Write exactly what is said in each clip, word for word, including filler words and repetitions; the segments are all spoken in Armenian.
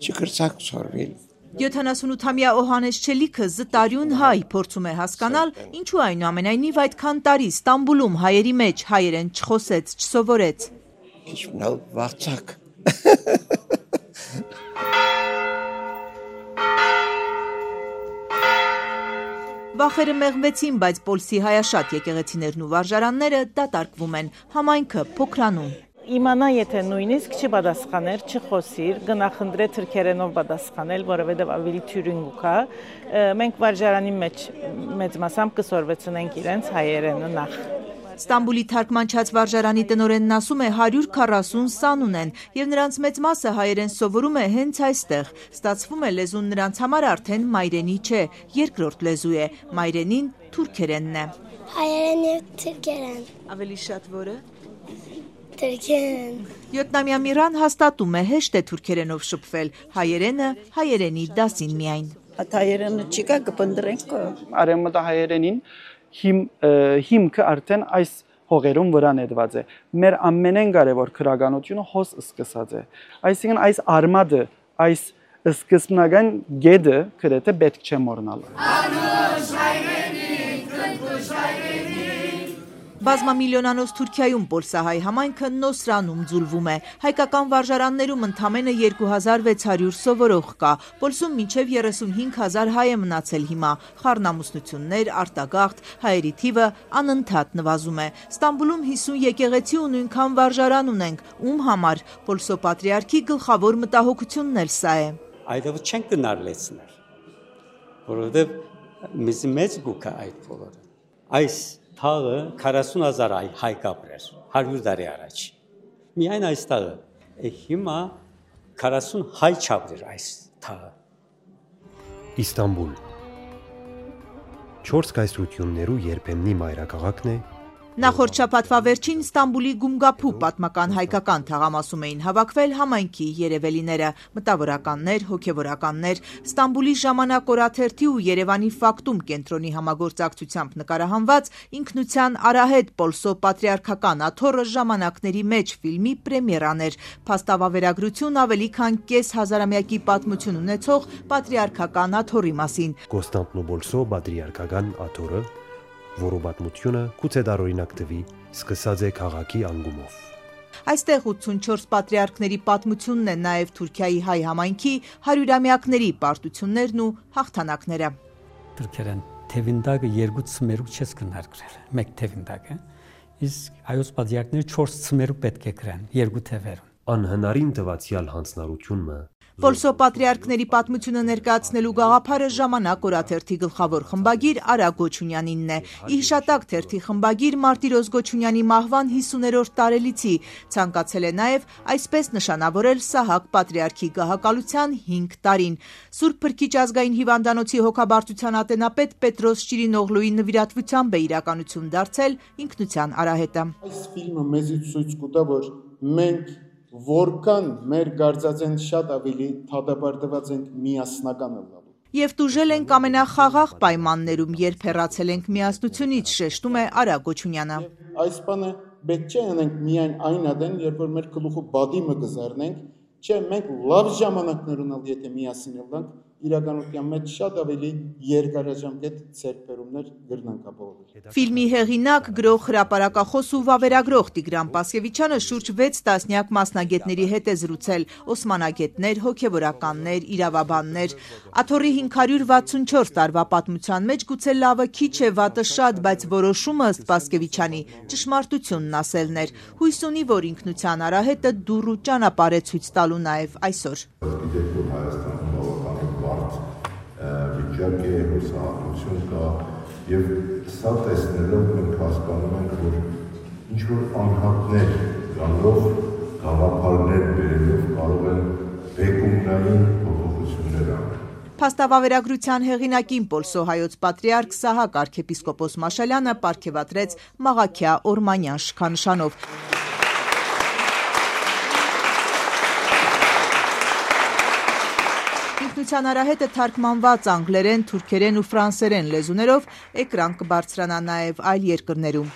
չկրցակ սորվել։ յոթանասունութամյա Օհանես Չելիքը զտարյուն հայ փորձում է հասկանալ, ինչու այնուամենայնիվ այդքան տարի Ստամբուլում հայերի մեջ հայերեն չխոսեց, չսովորեց։ Քիչնալ վաղցակ։ Վախերը մեղվեցին, բայց Պոլսի հայաշատ եկեղեցիներն ու վարժարանները դատարկվում են, համայնքը փոքրանում։ Իմանա, եթե նույնիսկ չպատասխաներ, չխոսիր, գնախնդրե թրքերենով պատասխանել, որովհետև ավելի թյուրինգ կա, մենք վարժարանի մեջ մեծ մասամբ կսորվեցնենք իրենց հայերենը նախ։ Ստամբուլի թարգմանչած վարժարանի տնօրենն ասում է հարյուր քառասուն սան ունեն եւ նրանց մեծ մասը հայերեն սովորում է հենց այստեղ։ Ստացվում է լեզուն նրանց համար արդեն մայրենի չէ, երկրորդ լեզու է, մայրենին թուրքերենն է։ Հայերեն եւ թուրքերեն։ Ավելի շատ որը։ Թուրքերեն։ Յոթնամյա Միրան հաստատում է հեշտ է թուրքերենով շփվել, հայերենը հայերենի դասին միայն։ Հայերենը չկա կփնտրենք։ Արևմտահայերենին Հիմ, հիմքը արդեն այս հողերում վրա նետված է։ Մեր ամենեն կարևոր քրագանությունը հոս սկսած է։ Այսինքն այս արմատը, այս սկզբնական գեդը գրեթե պետք չէ մոռանալ։ Բազմամիլիոնանոց Թուրքիայում պոլսահայ համայնքը Նոսրանում ձուլվում է։ Հայկական վարժարաններում ընդամենը երկու հազար վեց հարյուր սովորող կա։ Պոլսում մինչև երեսունհինգ հազար հայ է մնացել հիմա։ Խառնամուսնություններ, արտագաղթ, հայերի թիվը անընդհատ նվազում է։ Ստամբուլում հիսուն եկեղեցի ու նույնքան վարժարան ունենք, ում համար Պոլսո պատրիարքի գլխավոր մտահոգությունն էլ սա է։ Այդով չենք կնարլեցներ, որովհետև մեզ մեծ գուք է այդ բոլորը։ Այս թաղը քառասուն հազար հայ կապրեր, հարյուր տարի առաջ։ Միայն այս թաղը, հիմա քառասուն հայ չապրեր այս թաղը։ Իստամբուլ չորս կայսրություններու երբեմնի մայրաքաղաքն է։ Նախորդ շաբաթվա վերջին Ստամբուլի Գումգափու պատմական հայկական թաղամասում էին հավաքվել համայնքի երևելիները, մտավորականներ, հոգևորականներ, Ստամբուլի ժամանակ օրաթերթի ու Երևանի Ֆակտում կենտրոնի համագործակցությամբ նկարահանված ինքնության արահետ Պոլսո պատրիարքական աթոռը ժամանակների մեջ ֆիլմի պրեմիերան էր, փաստավավերագրություն ավելի քան կես հազարամյակի պատմություն ունեցող պատրիարքական աթոռի մասին։ Կոստանդնուպոլսո պատրիարքական աթոռը որը պատմությունը գուցե տարօրինակ թվի, սկսած է քաղաքի անգումով։ Այստեղ ութսունչորս պատրիարքների պատմությունն է նաև Թուրքիայի հայ համայնքի հարյուրամյակների պարտություններն ու հաղթանակները։ Թուրքերեն թևինդակը երկու ցմերուկ չես կնարկրել, մեկ թևինդակը, իսկ հայոց պատրիարքները չորս ցմերուկ պետք է գրեն, երկու թևերուն։ Անհնարին տվացյալ հանձնարարությունը Պոլսո պատրիարքների պատմությունը ներկայացնելու գաղափարը ժամանակ օրաթերթի գլխավոր խմբագիր Արա Գոչունյանինն է։ Ի հիշատակ թերթի խմբագիր Մարտիրոս Գոչունյանի մահվան հիսուներորդ տարելիցի ցանկացել է նաև այսպես նշանավորել Սահակ պատրիարքի գահակալության հինգ տարին։ Սուրբ Փրկիչ ազգային հիվանդանոցի հոգաբարձության ատենապետ Պետրոս Շիրինօղլուի նվիրատվությամբ է իրականություն դարձել ինքնության արահետը։ Այս ֆիլմը մեզի ցույց կտա, որ մենք որքան մեր գարձածեն շատ ավելի թադաբարդված ենք միասնական ըլլալու։ Եվ տուժել ենք ամենախաղաղ պայմաններում, երբ հեռացել ենք միասնությունից, շեշտում է Արա Գոչունյանը։ Այս բանը պետք չէ անենք միայն այն ադեն, երբ որ մեր գլուխը բադիմը կզառնենք, չէ, մենք լավ ժամանակներ ունալ, եթե միասին ըլլանք, իրականության մեջ շատ ավելի երկարաժամկետ ցերպերումներ գրնանք ապահովել։ Ֆիլմի հեղինակ, գրող, հրապարակախոս ու վավերագրող Տիգրան Պասկևիչյանը շուրջ վեց տասնյակ մասնագետների հետ է զրուցել՝ օսմանագետներ, հոգևորականներ, իրավաբաններ։ Աթոռի հինգ հարյուր վաթսունչորս տարվա պատմության մեջ գուցե լավը քիչ է, վատը շատ, բայց որոշումը ըստ Պասկևիչյանի ճշմարտությունն ասելն էր։ Հույս ունի, որ ինքնության արահետը դուռ ու ճանապարհ է ցույց տալու նաև այսօր։ Վիճակ է, հուսահատություն կա և սա տեսնելով մենք հասկանում ենք, որ ինչ-որ անհատներ գալով, գաղափարներ բերելով կարող են բեկումնային փոփոխություններ անել։ Փաստավավերագրության հեղինակին Պոլսո հայոց պատրիարք Սահակ arczepiskopos Մաշալյանը պարգևատրեց Մաղաքյա Օրմանյան շքանշանով։ Ինքնության արահետը թարգմանված անգլերեն, թուրքերեն ու ֆրանսերեն լեզուներով էկրան կբարձրանա նաև այլ երկրներում։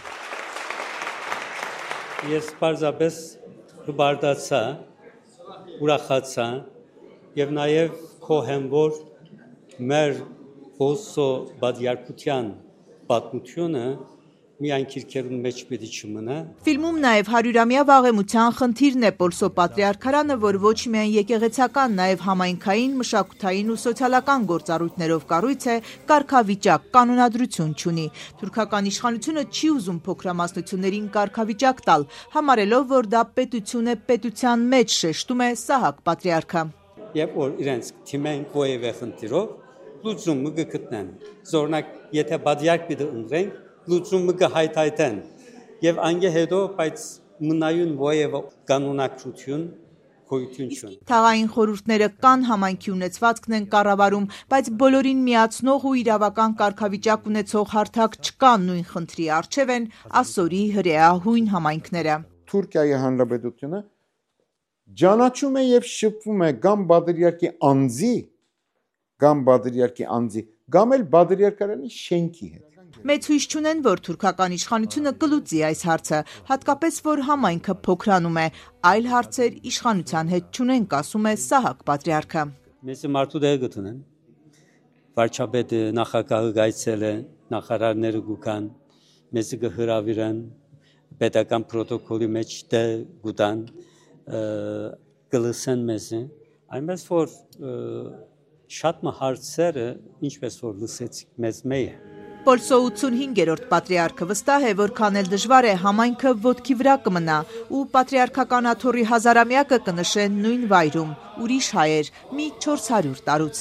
Ես պարզապես հբարդացա, ուրախացա եւ նաեւ քո հենվոր մեր ոսո բادرյարքության պատմությունը միայն քիրքերուն մեջ պետք չմնա։ Ֆիլմում նաև հարյուրամյա վաղեմության խնդիրն է Պոլսո պատրիարքարանը, որ ոչ միայն եկեղեցական, նաև համայնքային, մշակութային ու սոցիալական գործառույթներով կառույց է, կարգավիճակ, կանոնադրություն չունի։ Թուրքական իշխանությունը չի ուզում փոքրամասնություններին կարգավիճակ տալ, համարելով, որ դա պետություն է պետության մեջ, շեշտում է Սահակ պատրիարքը։ Երբ որ իրենց թիմեն կոյևե խնդիրով լուծումը կգտնեն։ Զորնակ, եթե բادرյարք պիտի ընտրենք, լուծումը կհայթայթեն եւ անգե հետո բայց մնայուն ովև կանոնակրություն գոյություն չունի։ Թաղային խորհուրդները կան, համայնքի ունեցվածքն են կառավարում, բայց բոլորին միացնող ու իրավական կարգավիճակ ունեցող հարթակ չկա, նույն խնդրի առջև են ասորի հրեա հույն համայնքները։ Թուրքիայի հանրապետությունը ճանաչում է եւ շփվում է կամ բادرյարքի անձի, կամ բادرյարքի անձի, կամ էլ բادرյարքարանի շենքի հետ։ Մեծ հույս չունեն, որ թուրքական իշխանությունը կլուծի այս հարցը, հատկապես որ համայնքը փոքրանում է, այլ հարցեր իշխանության հետ չունենք, ասում է Սահակ պատրիարքը։ Մեզ մարդու դեր գտնեն։ Վարչապետը նախագահը գայցել է, նախարարները գուքան, մեզ կհրավիրեն, պետական պրոտոկոլի մեջ դե գուտան, կլսեն մեզ, այնպես որ շատ հարցերը, ինչպես որ լսեցիք մեզ մեյ է։ Պոլսո ութսունհինգերորդ պատրիարքը վստահ է, որ քանել դժվար է, համայնքը ոտքի վրա կմնա ու պատրիարքական աթոռի հազարամյակը կնշեն նույն վայրում, ուրիշ հայեր, մի չորս հարյուր տարուց։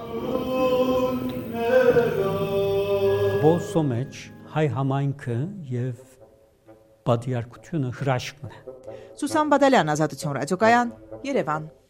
Պոլսո մեջ հայ համայնքը եւ պատրիարքությունը հրաշքն է։ Սուսան Բադալյան, Ազատություն ռադիոկայան, Երևան։